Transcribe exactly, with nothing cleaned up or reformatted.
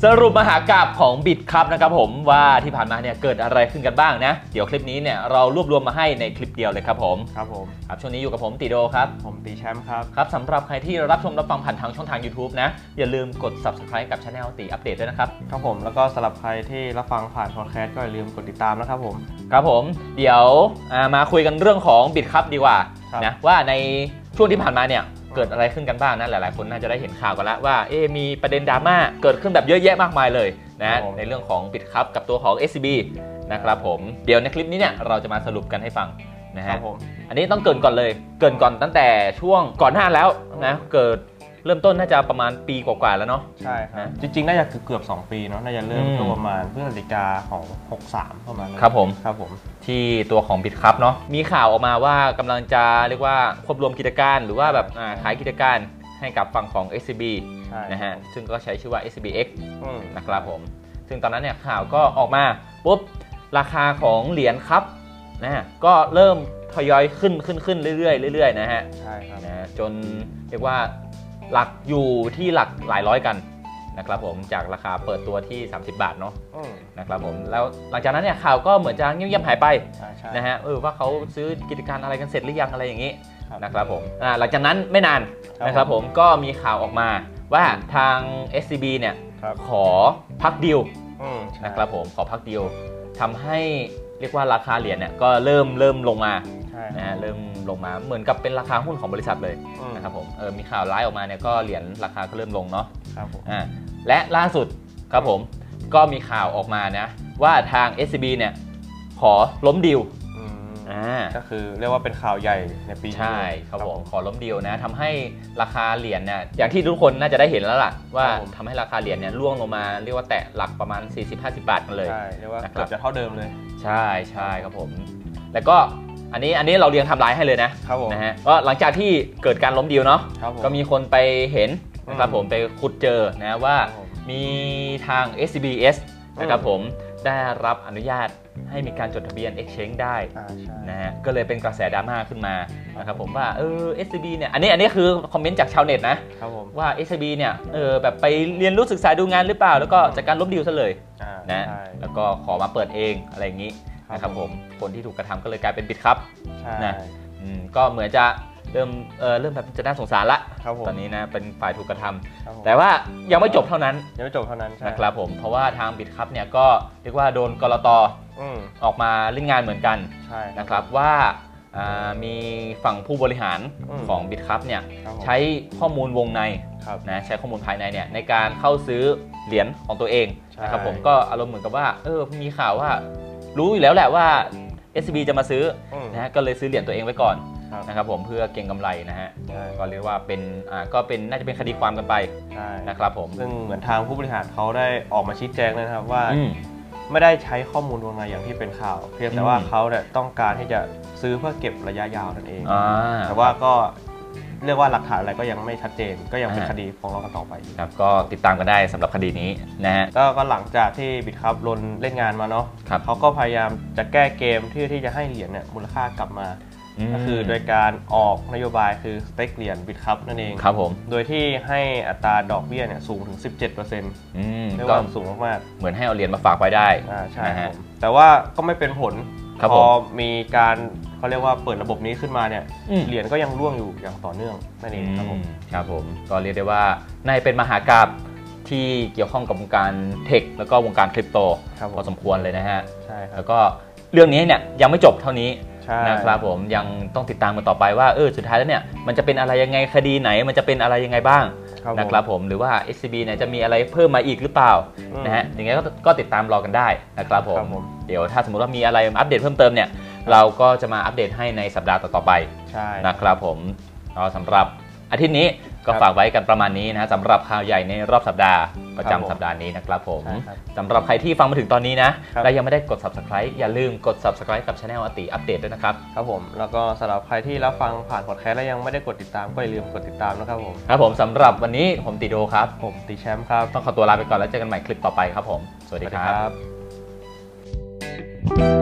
สรุปมหากาพย์ของบิตครับนะครับผมว่าที่ผ่านมาเนี่ยเกิดอะไรขึ้นกันบ้างนะเดี๋ยวคลิปนี้เนี่ยเรารวบรวมมาให้ในคลิปเดียวเลยครับผมครับผมครับช่วงนี้อยู่กับผมติโดครับผมตีแชมป์ครับครับสำหรับใครที่รับชมรับฟังผ่านทางช่องทาง YouTube นะอย่าลืมกด ซับสไครบ์ กับ Channel ตีอัปเดตด้วยนะครับครับผมแล้วก็สำหรับใครที่รับฟังผ่านพอดแคสต์ก็อย่าลืมกดติดตามนะครับผมครับผมเดี๋ยวมาคุยกันเรื่องของบิตครับดีกว่านะว่าในช่วงที่ผ่านมาเนี่ยเกิดอะไรขึ้นกันบ้างนะหลายๆคนน่าจะได้เห็นข่าวกันแล้วว่าเอ๊มีประเด็นดราม่าเกิดขึ้นแบบเยอะแยะมากมายเลยนะในเรื่องของบิตครับกับตัวของ เอส ซี บี นะครับผมเดี๋ยวในคลิปนี้เนี่ยเราจะมาสรุปกันให้ฟังนะฮะอันนี้ต้องเกินก่อนเลยเกินก่อนตั้งแต่ช่วงก่อนหน้าแล้วนะเกิดเริ่มต้นน่าจะประมาณปีกว่าๆแล้วเนาะใช่ครับจริงๆน่าจะเกือบสองปีเนาะน่าจะเริ่มตัวประมาณพฤศจิกาของหกสามประมาณครับผมครับผมที่ตัวของบิตครับเนาะมีข่าวออกมาว่ากำลังจะเรียกว่าควบรวมกิจการหรือว่าแบบขายกิจการให้กับฝั่งของ เอส ซี บี นะฮะซึ่งก็ใช้ชื่อว่า เอส ซี บี เอ็กซ์ นะครับผมซึ่งตอนนั้นเนี่ยข่าวก็ออกมาปุ๊บราคาของเหรียญครับนะก็เริ่มทยอยขึ้นขึ้นขึ้นเรื่อยๆเรื่อยๆนะฮะใช่ครับนะจนเรียกว่าหลักอยู่ที่หลักหลายร้อยกันนะครับผมจากราคาเปิดตัวที่สามสิบบาทเนาะนะครับผมแล้วหลังจากนั้นเนี่ยข่าวก็เหมือนจะเงียบๆหายไปนะฮะเออว่าเขาซื้อกิจการอะไรกันเสร็จหรือยังอะไรอย่างนี้นะครับผมหลังจากนั้นไม่นานนะครับผมก็มีข่าวออกมาว่าทาง เอส ซี บี เนี่ยขอพักดีลนะครับผมขอพักดีลทำให้เรียกว่าราคาเหรียญเนี่ยก็เริ่มเริ่มลงมานะฮะเริ่มลงมาเหมือนกับเป็นราคาหุ้นของบริษัทเลยนะครับผมเออมีข่าวร้ายออกมาเนี่ยก็เหรียญราคาก็เริ่มลงเนาะครับผมอ่าและล่าสุดครับผมก็มีข่าวออกมานะว่าทาง เอส ซี บี เนี่ยขอล้มดีลอ่าก็คือเรียกว่าเป็นข่าวใหญ่ในปีนี้ใช่ครับผมขอล้มดีลนะทำให้ราคาเหรียญเนี่ยอย่างที่ทุกคนน่าจะได้เห็นแล้วล่ะว่าทำให้ราคาเหรียญเนี่ยร่วงลงมาเรียกว่าแตะหลักประมาณ สี่สิบถึงห้าสิบ บาทกันเลยใช่เรียกว่าเกือบจะเท่าเดิมเลยใช่ใช่ครับผมแล้วก็อันนี้อันนี้เราเรียงไทม์ไลน์ให้เลยนะครับนะฮะก็หลังจากที่เกิดการล้มดีลเนาะก็มีคนไปเห็นนะครับผมไปขุดเจอนะว่ามีทาง เอส ซี บี เอส นะครับผมได้รับอนุญาตให้มีการจดทะเบียน Exchange ได้นะฮะก็เลยเป็นกระแสดราม่าขึ้นมานะครับผมว่าเออ เอส ซี บี เนี่ยอันนี้อันนี้คือคอมเมนต์จากชาวเน็ตนะว่า เอส ซี บี เนี่ยเออแบบไปเรียนรู้ศึกษาดูงานหรือเปล่าแล้วก็จัดการล้มดีลซะเลยนะแล้วก็ขอมาเปิดเองอะไรอย่างนี้นะครับผมคนที่ถูกกระทำก็เลยกลายเป็นบิตครับนะก็เหมือนจะเริ่มเออเริ่มแบบจะน่าสงสารละตอนนี้นะเป็นฝ่ายถูกกระทำแต่ว่ายังไม่จบเท่านั้นยังไม่จบเท่านั้นนะครับผมเพราะว่าทางบิตครับเนี่ยก็เรียกว่าโดนกลต.ออกมาเล่นงานเหมือนกันนะครับว่ามีฝั่งผู้บริหารของบิตครับเนี่ยใช้ข้อมูลวงในนะใช้ข้อมูลภายในเนี่ยในการเข้าซื้อเหรียญของตัวเองนะครับผมก็อารมณ์เหมือนกับว่าเออมีข่าวว่ารู้อยู่แล้วแหละว่า เอส ซี บี จะมาซื้อนะฮะก็เลยซื้อเหรียญตัวเองไว้ก่อนนะครับผมเพื่อเก็งกำไรนะฮะก็เรียกว่าเป็นอ่าก็เป็นน่าจะเป็นคดีความกันไปนะครับผมซึ่งเหมือนทางผู้บริหารเขาได้ออกมาชี้แจงเลยนะครับว่าไม่ได้ใช้ข้อมูลวงในอย่างที่เป็นข่าวเพียงแต่ว่าเขาเนี่ยต้องการที่จะซื้อเพื่อเก็บระยะยาวนั่นเองแต่ว่าก็เรียกว่าหลักฐานอะไรก็ยังไม่ชัดเจนก็ยังเป็นคดีฟ้องร้องกันต่อไปครับก็ติดตามกันได้สำหรับคดีนี้นะฮะก็หลังจากที่บิตครับลนเล่นงานมาเนาะเขาก็พยายามจะแก้เกมที่ที่จะให้เหรียญเนี่ยมูลค่ากลับมาก็คือโดยการออกนโยบายคือสเต็กเหรียญบิตครับนั่นเองครับผมโดยที่ให้อัตราดอกเบี้ยเนี่ยสูงถึง สิบเจ็ดเปอร์เซ็นต์อืมเรียกว่าสูงมากๆเหมือนให้เอาเหรียญมาฝากไว้ได้อ่าใช่ครับแต่ว่าก็ไม่เป็นผลพอมีการเขาเรียกว่าเปิดระบบนี้ขึ้นมาเนี่ยเหรียญก็ยังร่วงอยู่อย่างต่อเนื่องนั่นเองครับผมครับผมก็เรียกได้ว่าในเป็นมหากาพย์ที่เกี่ยวข้องกับวงการเทคแล้วก็วงการคริปโตพอสมควรเลยนะฮะใช่แล้วก็เรื่องนี้เนี่ยยังไม่จบเท่านี้นะครับผมยังต้องติดตามกันต่อไปว่าเออสุดท้ายแล้วเนี่ยมันจะเป็นอะไรยังไงคดีไหนมันจะเป็นอะไรยังไงบ้างนะครับผมหรือว่า เอส ซี บี เนี่ยจะมีอะไรเพิ่มมาอีกหรือเปล่านะฮะอย่างเงี้ยก็ติดตามรอกันได้นะครับผมเดี๋ยวถ้าสมมติว่ามีอะไรอัปเดตเพิ่มเติมเนี่ยเราก็จะมาอัปเดตให้ในสัปดาห์ต่อๆไปนะครับผมก็สำหรับอาทิตย์นี้ก็ฝากไว้กันประมาณนี้นะสำหรับข่าวใหญ่ในรอบสัปดาห์ประจำสัปดาห์นี้นะครับผมสำหรับใครที่ฟังมาถึงตอนนี้นะและยังไม่ได้กด ซับสไครบ์ อย่าลืมกด ซับสไครบ์ กับ Channel อติอัปเดตด้วยนะครับครับผมแล้วก็สำหรับใครที่รับฟังผ่านพอดแคสต์และยังไม่ได้กดติดตามก็อย่าลืมกดติดตามนะครับผมครับผมสำหรับวันนี้ผมติโดครับผมตีแชมป์ครับต้องขอตัวลาไปก่อนแล้วเจอกันใหม่คลิปต่อไปครับผมสวัสดีครับ